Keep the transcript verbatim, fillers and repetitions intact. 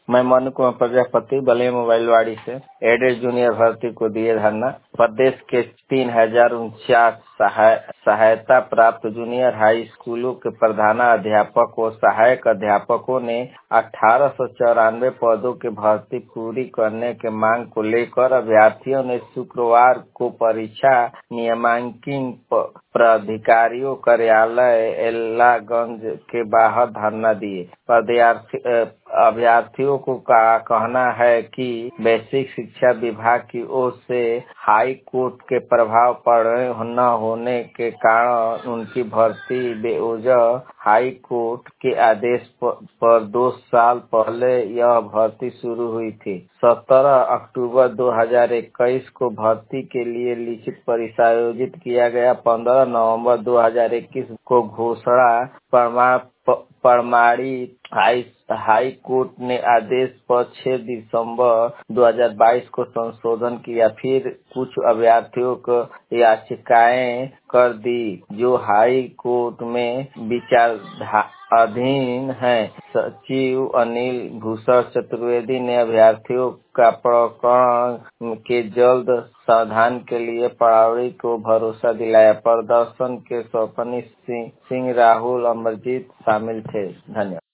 मैं मनु कुमार प्रजापति बलिया मोबाइल वाड़ी से एडेड जूनियर भर्ती को दिए धरना। प्रदेश के तीन हजार उनचास सहायता प्राप्त जूनियर हाई स्कूलों के प्रधानाध्यापक व सहायक अध्यापकों ने अठारह सौ चौरानवे पदों की भर्ती पूरी करने के मांग को लेकर अभ्यर्थियों ने शुक्रवार को परीक्षा नियमांकन प्राधिकारियों कार्यालय एल्लागंज के बाहर धरना दिए। अभ्यर्थियों को का कहना है कि बेसिक शिक्षा विभाग की ओर से हाई कोर्ट के प्रभाव पड़े न होने के कारण उनकी भर्ती बेवजह हाई कोर्ट के आदेश पर दो साल पहले यह भर्ती शुरू हुई थी। सत्रह अक्टूबर दो हजार इक्कीस को भर्ती के लिए लिखित परीक्षा आयोजित किया गया। पंद्रह नवंबर दो हजार इक्कीस को घोषणा प्रमाण प्रमाणित हाई हाई कोर्ट ने आदेश पर छह दिसंबर दो हजार बाईस को संशोधन किया। फिर कुछ अभ्यर्थियों को याचिकाएं कर दी जो हाई कोर्ट में विचाराधीन है। सचिव अनिल भूषण चतुर्वेदी ने अभ्यर्थियों का प्रकरण के जल्द समाधान के लिए प्रणाली को भरोसा दिलाया। प्रदर्शन के स्वप्निल सिंह, राहुल अमरजीत शामिल थे। धन्यवाद।